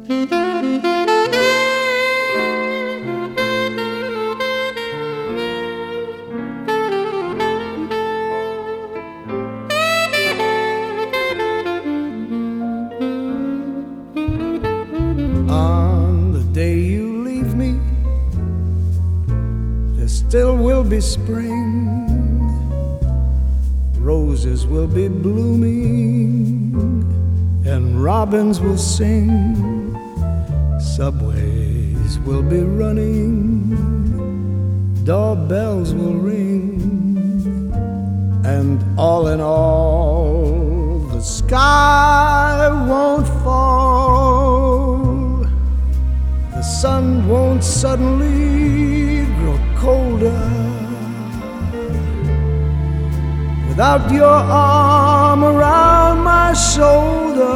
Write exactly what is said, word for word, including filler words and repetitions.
On the day you leave me, there still will be spring. Roses will be blooming and robins will sing. Subways will be running, doorbells will ring, and all in all, the sky won't fall. The sun won't suddenly grow colder. Without your arm around my shoulder,